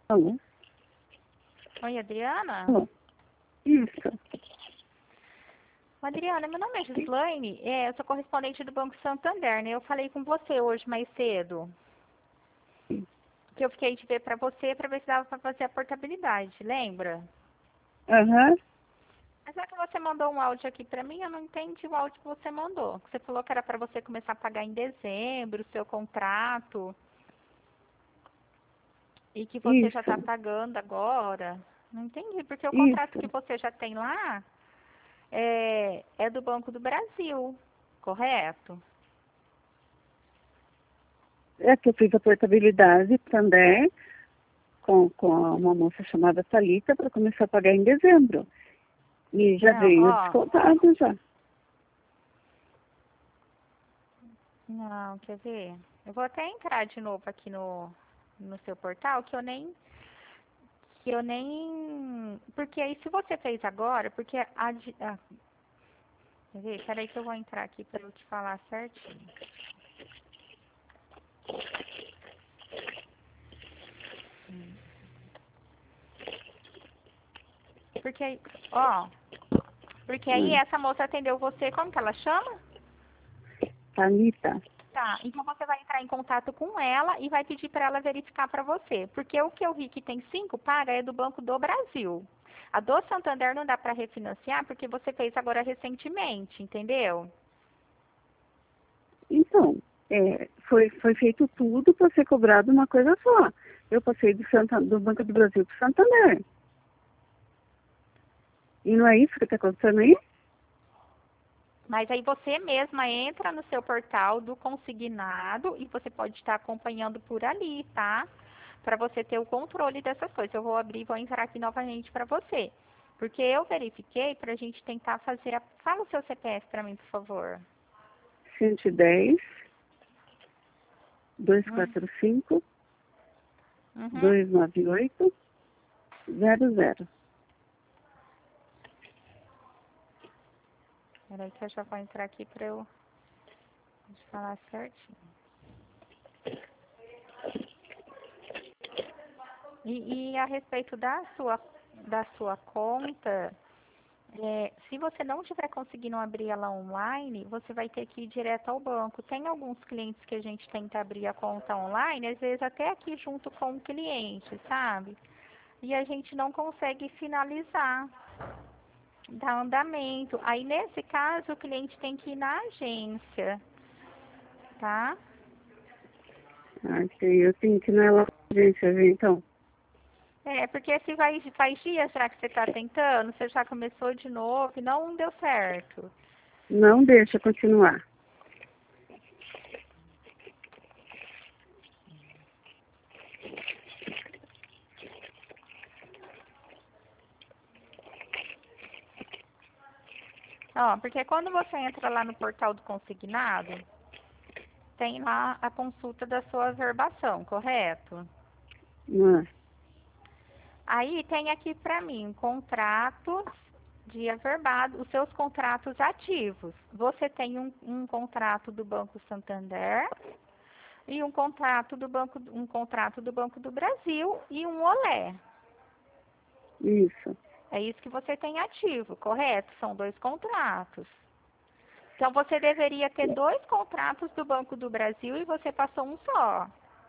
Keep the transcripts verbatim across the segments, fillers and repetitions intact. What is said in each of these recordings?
Alô? Oi, Adriana? Alô? Isso. Adriana, meu nome é Gislaine, é, eu sou correspondente do Banco Santander, né? Eu falei com você hoje mais cedo, que eu fiquei de ver para você para ver se dava para fazer a portabilidade, lembra? Aham. Mas é que você mandou um áudio aqui para mim, eu não entendi o áudio que você mandou. Você falou que era para você começar a pagar em dezembro o seu contrato e que você já está Isso. pagando agora. Não entendi, porque o contrato que Isso. você já tem lá é, é do Banco do Brasil, correto? É que eu fiz a portabilidade também com, com uma moça chamada Thalita para começar a pagar em dezembro. E já Não, veio ó. descontado já. Não, quer ver? Eu vou até entrar de novo aqui no, no seu portal, que eu nem. Que eu nem. Porque aí se você fez agora, porque a. de- ah, quer ver? Peraí que eu vou entrar aqui para eu te falar certinho. Porque aí, ó. Porque aí Hum. essa moça atendeu você, como que ela chama? Thalita. Tá, então você vai entrar em contato com ela e vai pedir para ela verificar para você. Porque o que eu vi que tem cinco paga é do Banco do Brasil. A do Santander não dá para refinanciar porque você fez agora recentemente, entendeu? Então, é, foi, foi feito tudo para ser cobrado uma coisa só. Eu passei do, Santa, do Banco do Brasil para o Santander. E não é isso que está acontecendo aí? Mas aí você mesma entra no seu portal do consignado e você pode estar acompanhando por ali, tá? Para você ter o controle dessas coisas. Eu vou abrir e vou entrar aqui novamente para você. Porque eu verifiquei para a gente tentar fazer a... Fala o seu C P F para mim, por favor. cento e dez, duzentos e Hum, quarenta e cinco, Uhum. duzentos e noventa e oito, zero zero. Peraí que eu já vou entrar aqui para eu te falar certinho. E, e a respeito da sua, da sua conta, é, se você não estiver conseguindo abrir ela online, você vai ter que ir direto ao banco. Tem alguns clientes que a gente tenta abrir a conta online, às vezes até aqui junto com o cliente, sabe? E a gente não consegue finalizar, dar andamento. Aí, nesse caso, o cliente tem que ir na agência, tá? Ah, ok. Eu tenho que ir na agência ver, então. É, porque se vai, faz dias já que você está tentando, você já começou de novo e não deu certo. Não deixa continuar. Ó, porque quando você entra lá no portal do consignado, tem lá a consulta da sua averbação, correto? Não é? Aí tem aqui para mim contratos de averbado, os seus contratos ativos. Você tem um, um contrato do Banco Santander e um contrato do Banco, um contrato do Banco do Brasil e um Olé. Isso. É isso que você tem ativo, correto? São dois contratos. Então você deveria ter dois contratos do Banco do Brasil e você passou um só.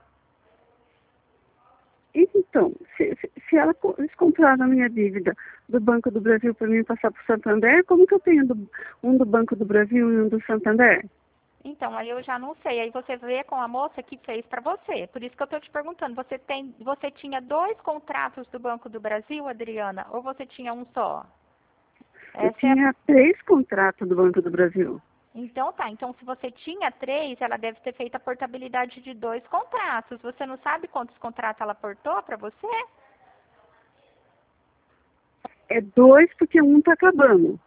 Então, se, se, se ela, co- eles compraram a minha dívida do Banco do Brasil para mim passar para o Santander, como que eu tenho do- um do Banco do Brasil e um do Santander? Então, aí eu já não sei. Aí você vê com a moça que fez para você. Por isso que eu estou te perguntando. Você tem, você tinha dois contratos do Banco do Brasil, Adriana, ou você tinha um só? Eu Essa é a... tinha três contratos do Banco do Brasil. Então tá. Então se você tinha três, ela deve ter feito a portabilidade de dois contratos. Você não sabe quantos contratos ela portou para você? É dois porque um está acabando.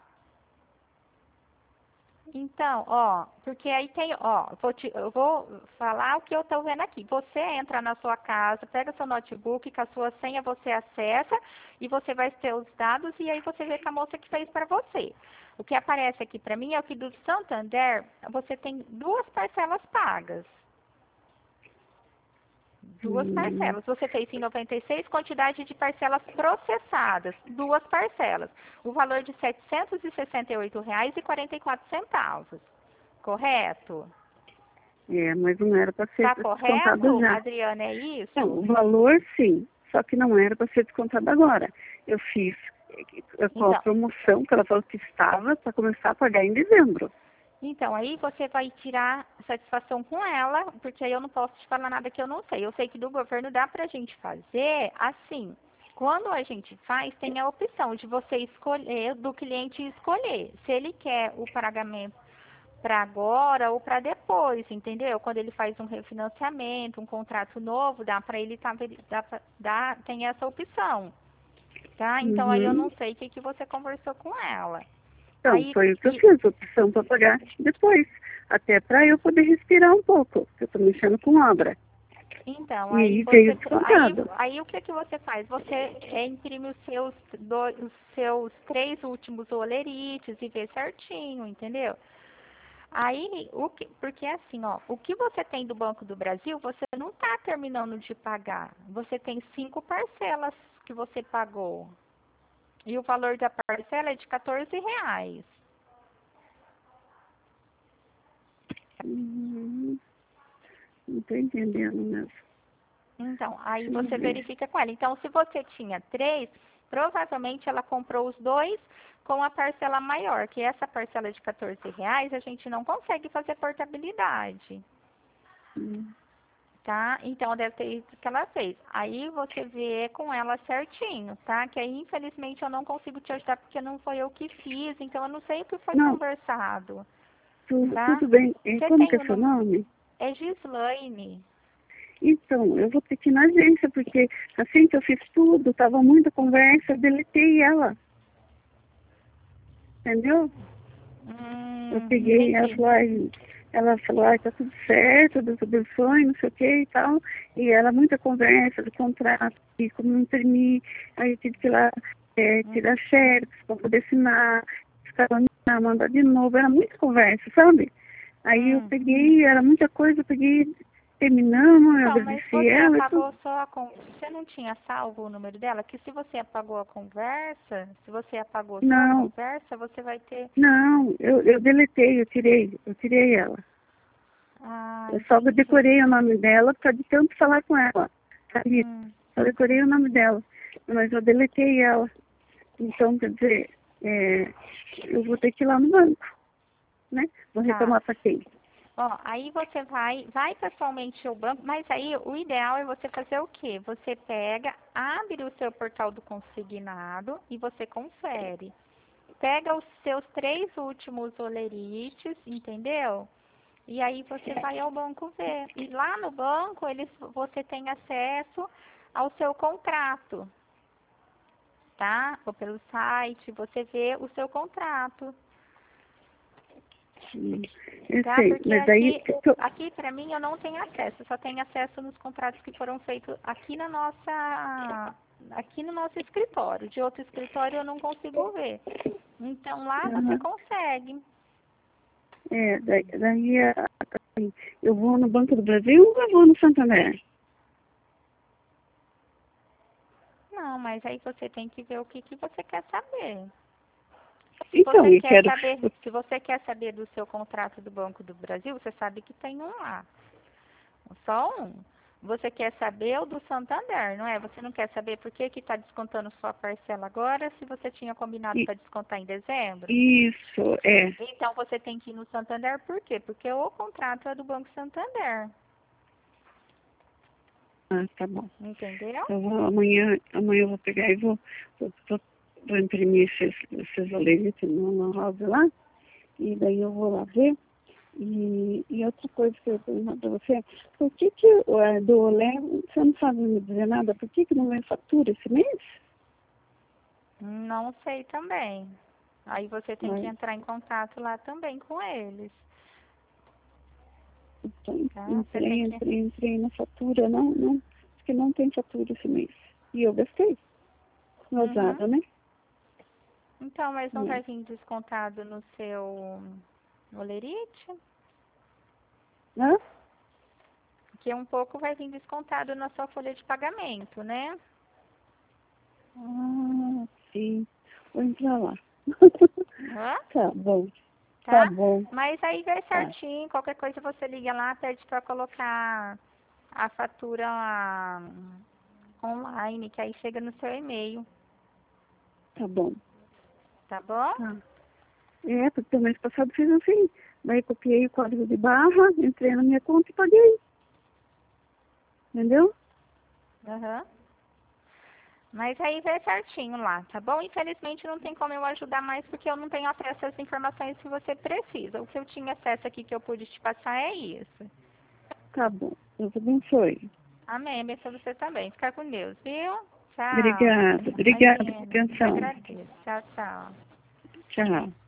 Então, ó, porque aí tem, ó, vou te- eu vou falar o que eu estou vendo aqui. Você entra na sua casa, pega seu notebook, com a sua senha você acessa e você vai ter os dados e aí você vê com a moça que fez para você. O que aparece aqui para mim é o que do Santander, você tem duas parcelas pagas. Duas Hum. parcelas. Você fez em noventa e seis, quantidade de parcelas processadas. Duas parcelas. O valor de setecentos e sessenta e oito reais e quarenta e quatro centavos. Correto? É, mas não era para ser Tá descontado correto, já. Adriana, é isso? Não, o valor sim, só que não era para ser descontado agora. Eu fiz eh, com a Então, promoção que ela falou que estava para começar a pagar em dezembro. Então, aí você vai tirar satisfação com ela, porque aí eu não posso te falar nada que eu não sei. Eu sei que do governo dá pra gente fazer assim. Quando a gente faz, tem a opção de você escolher, do cliente escolher, se ele quer o pagamento para agora ou para depois, entendeu? Quando ele faz um refinanciamento, um contrato novo, dá para ele tá, dá, pra- dá, tem essa opção, tá? Então aí eu Uhum. não sei o que, que você conversou com ela. Então, Aí, foi o que eu e, fiz, opção para pagar depois. Até para eu poder respirar um pouco, porque eu estou mexendo com obra. Então, E aí aí veio você, aí, descontado. aí o que que você faz? Você é, imprime os seus, dois, os seus três últimos olerites e vê certinho, entendeu? Aí, o que, porque assim, ó, o que você tem do Banco do Brasil, você não está terminando de pagar. Você tem cinco parcelas que você pagou. E o valor da parcela é de quatorze reais. Uhum. Não estou entendendo mesmo. Então, aí Deixa eu você ver. verifica com ela. Então, se você tinha três, provavelmente ela comprou os dois com a parcela maior, que essa parcela de quatorze reais a gente não consegue fazer portabilidade, Hum. tá? Então, deve ter isso que ela fez. Aí você vê com ela certinho, tá? Que aí, infelizmente, eu não consigo te ajudar porque não foi eu que fiz, então eu não sei o que foi Não, conversado, tudo, tá? tudo bem. E Você como que tem é o seu nome? nome? É Gislaine. Então, eu vou ter que ir na agência, porque assim que eu fiz tudo, tava muita conversa, eu deletei ela, entendeu? Eu Hum, peguei, ela entendi. falou, ai, ela falou, ai, tá tudo certo, Deus abençoe, não sei o que e tal. E ela, muita conversa do contrato, e como imprimir, aí eu tive que ir lá é, tirar xerox para poder assinar, escalonar, mandar de novo, era muita conversa, sabe? Aí eu Hum. peguei, era muita coisa, eu peguei, terminamos, eu Então, mas agradeci você ela e tudo. apagou só a con... Você não tinha salvo o número dela? Que se você apagou a conversa, se você apagou só a Não, conversa, você vai ter... não, eu, eu deletei, eu tirei, eu tirei ela. Ah, Eu só entendi. decorei o nome dela por causa de tanto falar com ela. Sabe? Hum, Só decorei o nome dela. Mas eu deletei ela. Então, quer dizer, é, eu vou ter que ir lá no banco, né? Vou tá. reclamar para quem? Ó, aí você vai, vai pessoalmente ao banco, mas aí o ideal é você fazer o quê? Você pega, abre o seu portal do consignado e você confere. Pega os seus três últimos olerites, entendeu? E aí você vai ao banco ver. E lá no banco eles, você tem acesso ao seu contrato, tá? Ou pelo site, você vê o seu contrato, Hum, Eu tá? sei, Porque mas aí... aqui, eu- aqui para mim eu não tenho acesso, eu só tenho acesso nos contratos que foram feitos aqui na nossa, aqui no nosso escritório. De outro escritório eu não consigo ver. Então lá você aham, consegue. é, daí, daí é, assim, eu vou no Banco do Brasil ou eu vou no Santander? Não, mas aí você tem que ver o que, que você quer saber. Se Então, você eu quer quero... saber, se você quer saber do seu contrato do Banco do Brasil, você sabe que tem um lá. Só um. Você quer saber o do Santander, não é? Você não quer saber por que que está descontando sua parcela agora, se você tinha combinado i- para descontar em dezembro? Isso, é. Então você tem que ir no Santander, por quê? Porque o contrato é do Banco Santander, Ah, tá bom. entendeu? Eu vou, amanhã, amanhã eu vou pegar e vou, vou, vou, vou imprimir esses, esses oleritos no, no rosa lá, e daí eu vou lá ver. E, e outra coisa que eu pergunto para você, por que que é, do Olé, você não sabe me dizer nada, por que que não vem fatura esse mês? Não sei também. Aí você tem que Mas, entrar em contato lá também com eles, então, tá? Você tem entrei, que entrei, entrei na fatura, não, não, diz que não tem fatura esse mês. E eu gastei, Uhum. vazada, né? Então, mas não É. vai vir descontado no seu olerite? Hã? Porque um pouco vai vir descontado na sua folha de pagamento, né? Ah, sim. Vou entrar lá. Hã? Tá bom. Tá? Tá bom. Mas aí vai Tá. certinho, qualquer coisa você liga lá, pede para colocar a fatura lá, online, que aí chega no seu e-mail, Tá bom. tá bom? Tá. É, porque o mês passado fiz assim. Daí copiei o código de barra, entrei na minha conta e paguei. Entendeu? Aham. Mas aí vai certinho lá, tá bom? Infelizmente não tem como eu ajudar mais porque eu não tenho acesso às informações que você precisa. O que eu tinha acesso aqui que eu pude te passar é isso. Tá bom. Deus abençoe. Amém. Abençoe você também. Fica com Deus, viu? Tchau. Obrigada. Obrigada pela Imagina. Eu que atenção. agradeço. Tchau, tchau. Tchau.